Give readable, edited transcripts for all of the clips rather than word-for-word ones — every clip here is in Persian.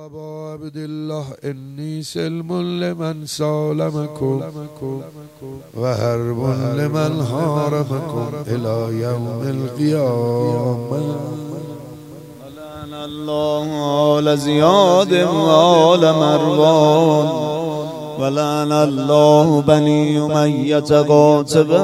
أبا عبد الله إني سلم لمن سالمكم وهرب لمن حاربكم إلى يوم القيامة. لعن الله آل زياد وآل مروان ولعن الله بني أمية قاتبا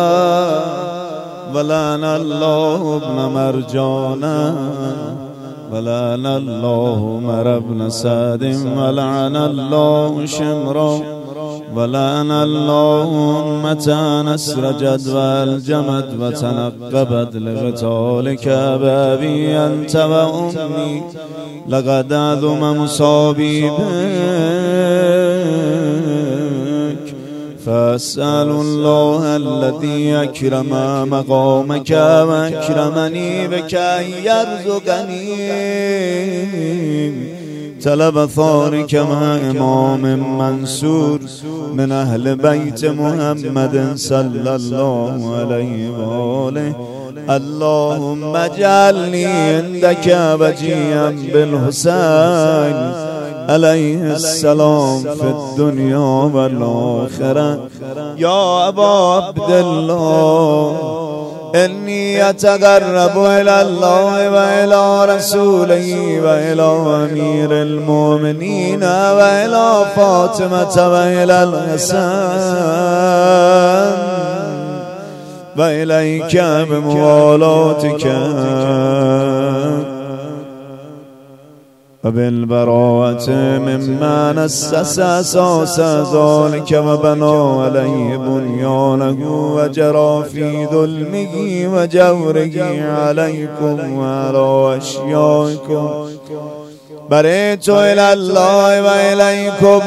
ولعن الله ابن مرجانا ولعن الله عمر بن سعد ولعن الله شمرا ولعن الله أمة أسرجت والجمت وتنقبت لقتالك بأبي أنت وأمي لقد عظم مصابي بك فأسأل الله الذي أكرم مقامك وأكرمني بك أن يرزقني طلب ثارك مع إمام منصور من أهل بيت محمد صلى الله عليه وآله. اللهم اجعلني عندك وجيها بالحسين عليه السلام في الدنيا والآخرة. يا أبا عبد الله إني أتقرب إلى الله وإلى رسوله وإلى أمير المؤمنين وإلى فاطمة وإلى الحسن وإليك بموالاتك وبالبراءة مما نسس أساس ذلك وبنى عليه بنيانه وجرى في ظلمه وجوره عليكم وعلى أشيائكم. برئت إلى الله وإليكم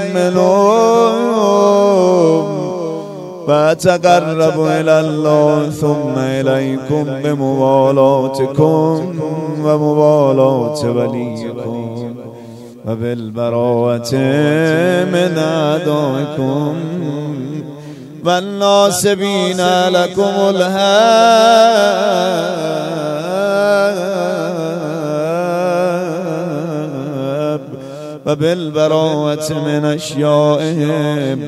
منهم فأتقرب إلى الله ثم إليكم بموالاتكم وموالاة وليكم وبالبراءة من أعدائكم والناصبين لكم الهاب وبالبراءة من أشيائهم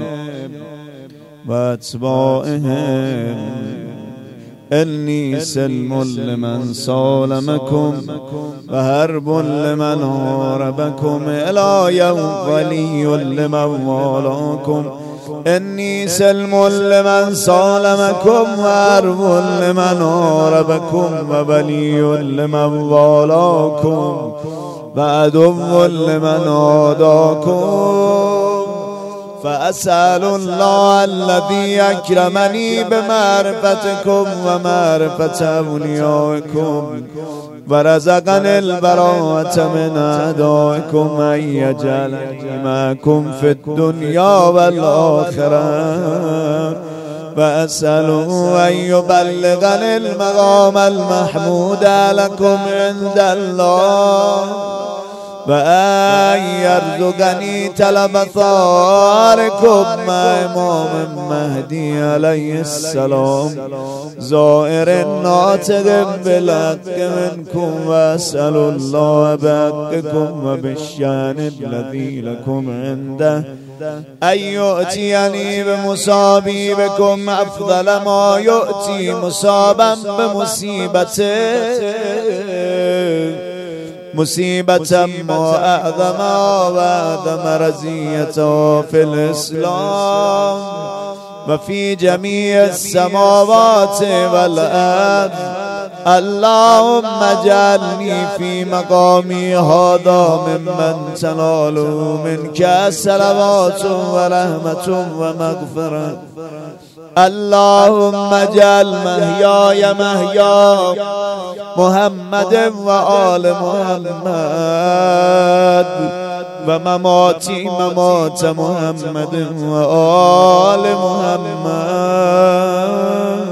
واتباعهم. إني سلم لمن سالمكم وهرب لمن هاربكم إلى يوم ولي لمن والاكم. إني سلم لمن سالمكم وهرب لمن هاربكم وولي لمن والاكم وعدو لمن عاداكم. فأسأل الله الذي أكرمني بمعرفتكم ومعرفة أوليائكم ورزقني البراءة من أعدائكم أن يجعلني معكم في الدنيا والآخرة. وأسأله أن يبلغني المقام المحمود لكم عند الله وأن يرزقني طلب ثاركم مع إمام المهدي عليه السلام زائر ناطق بالحق منكم. وأسأل الله بحقكم وبالشان الذي لكم عنده أن يؤتيني بمصابي بكم أفضل ما يؤتي مصابا بمصيبته مصيبة ما أعظم وأعظم رزيته في الإسلام وفي جميع السماوات والأرض. اللهم اجعلني في مقامي هذا ممن تنال منك صلوات ورحمة ومغفرة. اللهم اجعل محياي محيا محمد وآل محمد ومماتي ممات محمد وآل محمد.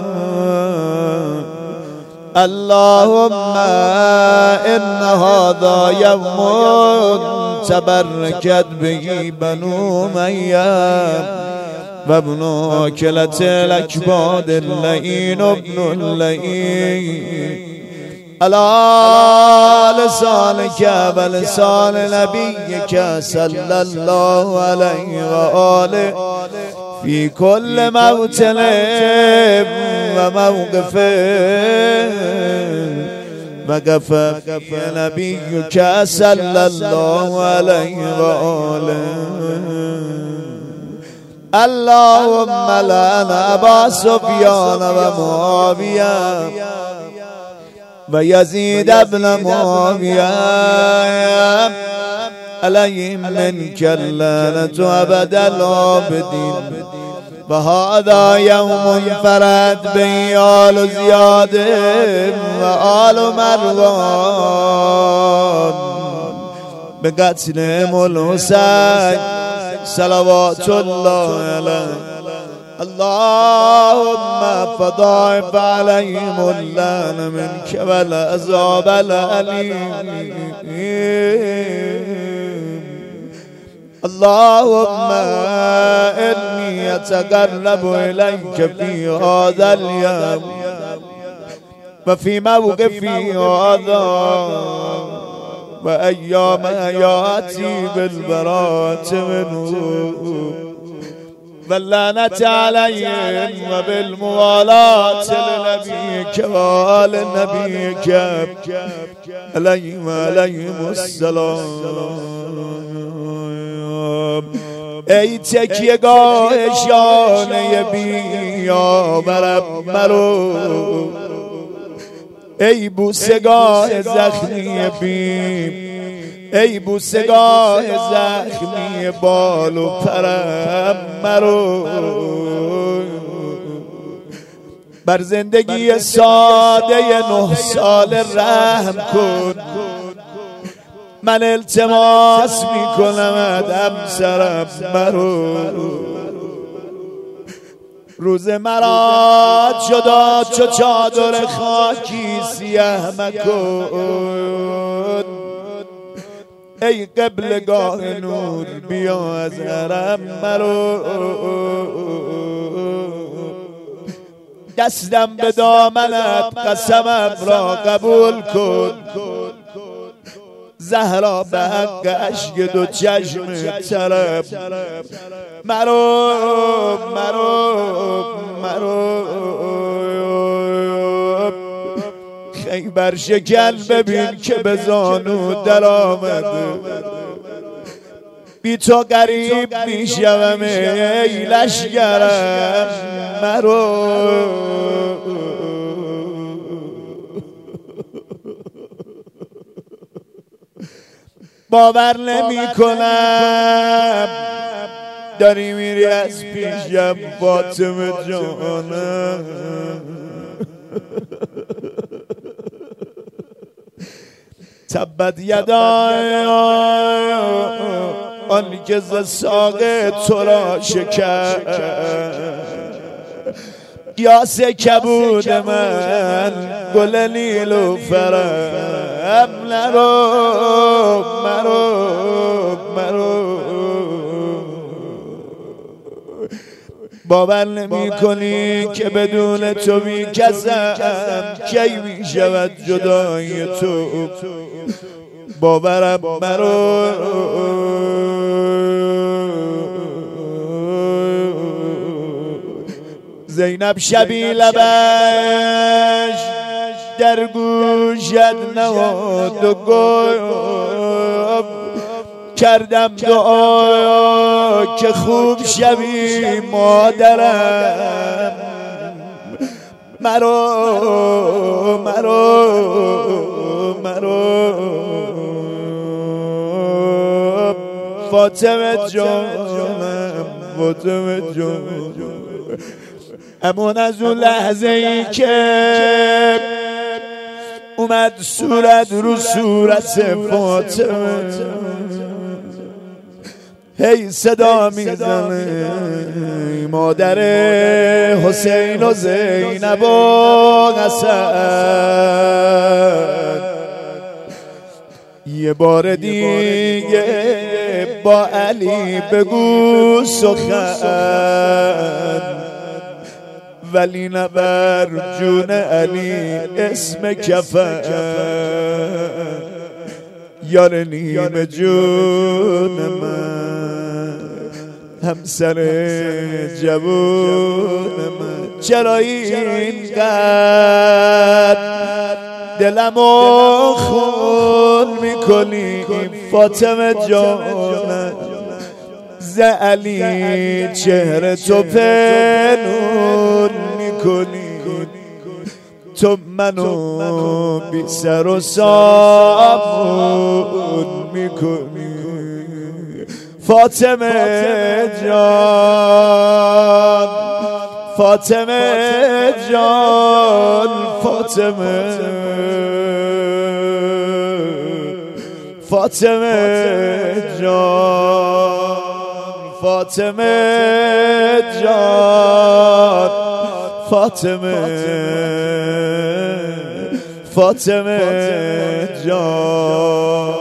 اللهم إن هذا يوم تبركت به بنو أمية وابن أكلة الأكباد اللئين ابن اللئين على لسانك ولسان نبيك صلى الله عليه وآله في كل موطن وموقف وقف نبيك صلى الله عليه وآله. اللهم لعن أبا سفيان ومعاوية ويزيد بن معاوية عليهم منك اللعنة أبد العابدين. وهذا يوم فرد به آل زياد وآل مروان بقتلهم الحسين صلوات الله عليه. اللهم فضاعف عليهم اللعن منك والعذاب الأليم. اللهم إني أتقرب إليك في هذا اليوم وفي موقفي هذا وأيام حياتي بالبراءة منه واللعنة عليهم وبالموالاة لنبيك وآل نبيك عليهم السلام. ای تکیهگاه شانه بیاورم مرو، ای بوسگاه زخمی بیم، ای بوسگاه زخمی بال و پرم مرو. بر زندگی ساده 9 سال رحم کن، من التماس میکنم همسرم مرو. روز مرا جدا چو چادر خاکی سیه مکن، ای قبلگاه نور بیا از حرم مرو. دستم به دامنت قسمم را قبول کن، زهرا به حق عشق 2 چشم طرف مرو مرو مرو. خیبر شکن ببین که به زانو در آمده، بی تو غریب میشوم ای لشکرم مرو. باور نمی کنم داری میری از پیشم فاطمه جانم. تبت یدا آنی که ز ساق تو را شکست، یاس کبود من گل نیلوفرم نرو مرو مرو. باور نمی کنی که بدون تو بی کسم کی می شود جدای تو، باورم مرو. زینب شبی لبش در گوشت نهاد و گفت کردم دعا که خوب شوی مادرم مرو مرو مرو. فاطمه جانم فاطمه جانم، همون از اون لحظه ای که اومد صورت رو صورت فاطمه، هی صدا میزنه مادر حسین و زینب و حسن، یه بار دیگه با علی بگو سخن ولی نبر جون علی اسم کفن یار نیم جون من همسر جوون من چرا اینقدر دلمو خون میکنی فاطمه جانم ز علی چهره تو پنهون میکنی تو منو بی سر و سامون میکنی فاطمه جان فاطمه جان فاطمه فاطمه جان فاطمه جان فاطمه فاطمه جان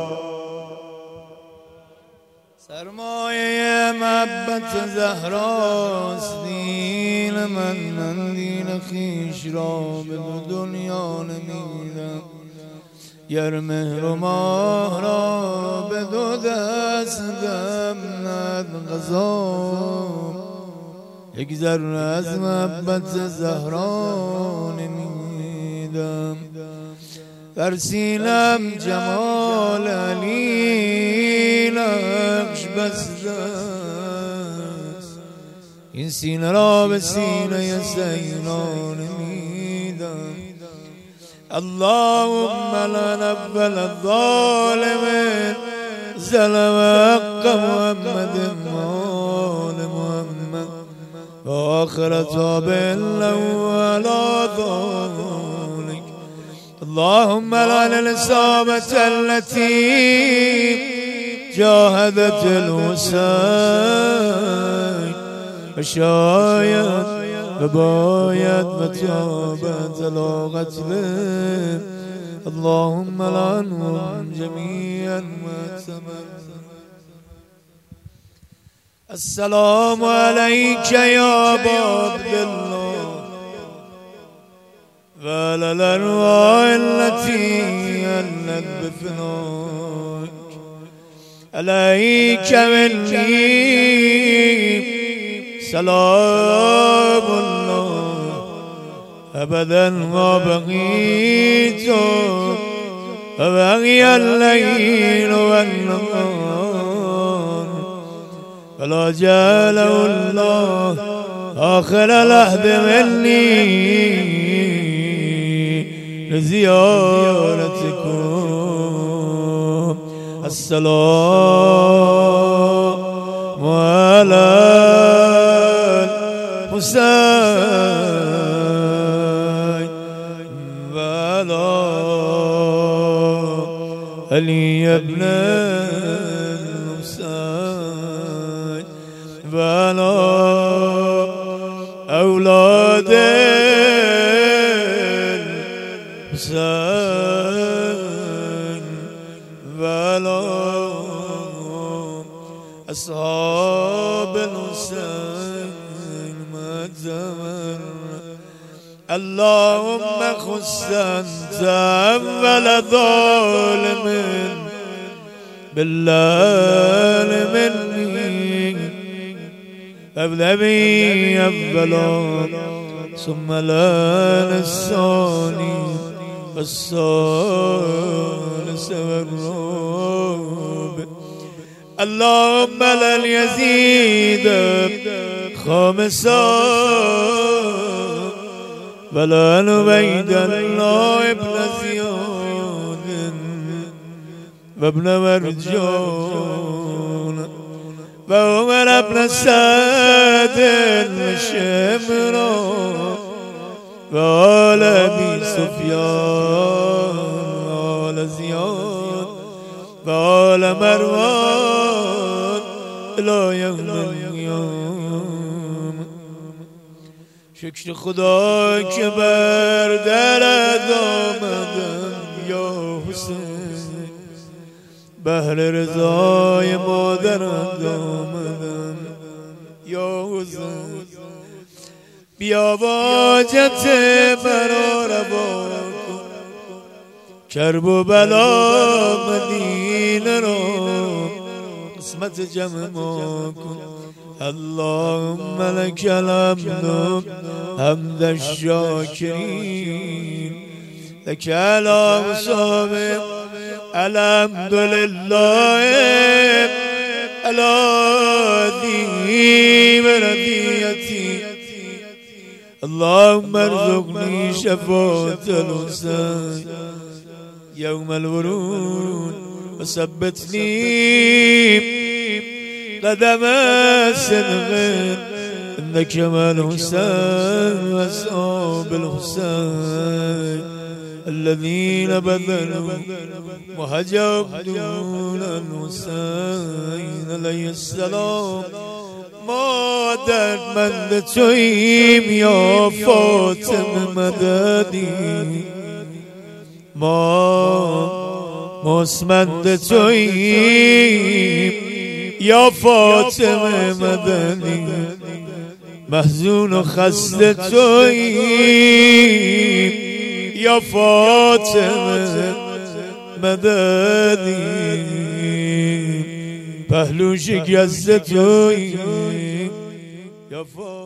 سرمایه محبت زهراست دین من دین خویش را به دنیا نمیدم گر مهر و ماه را به دو دست دمد غذا یک ذره از محبت زهرا نمیدم در سینم جمال علی نقش بسته است این سینه را به سینه سینا نمیدم اللهم لا نقبل الظالم ظلم حق محمد مال محمد وآخر تاب له على ذلك اللهم لعن الإصابة التي جاهدت الحسين وشايد وبايد وتابت على قتله اللهم لعنهم جميعا السلام عليك يا أبا عبد الله وعلى الأرواح التي هلت بفناك عليك مني سلام الله أبدا ما بقيت وبقي الليل والنهار فلا جعله الله آخر العهد مني لزيارتكم السلام على الحسين وعلى علي بن الحسين وعلى أولاد الحسين وعلى أصحاب الحسين اللهم خص أنت أول ظالم بالله مني أبدأ بي أولا ثم لان الثاني والثالث والرابع اللهم لن يزيد خامسا ولا نبيد الله ابن زياد وابن مرجان وعمر ابن سعد وشمرا وآل أبي سفيان وآل زياد وآل مروان إلى يوم القيامة شکر خدا که بر درت آمدم یا حسین بهر رضای مادرت آمدم یا حسین بیا واجت مرا روا کن، کرب و بلا مدینه را قسمت جمع ما کن. اللهم لك الحمد حمد الشاكرين، لك الأوصاب الحمد لله على دين رديتي. اللهم ارزقني شفاعة الحسين يوم الورود، وثبتني قدم الصدق إنك مع الحسين وأصحاب الحسين الذين بذلوا وهجروا دون الحسين عليه السلام. ما دردمند توییم یا فاطمه مددی، ما مستمند توییم یا فاطمه مدنی، محزون و خسته توییم یا فاطمه مدنی، پهلو شکسته توییم یا فاطمه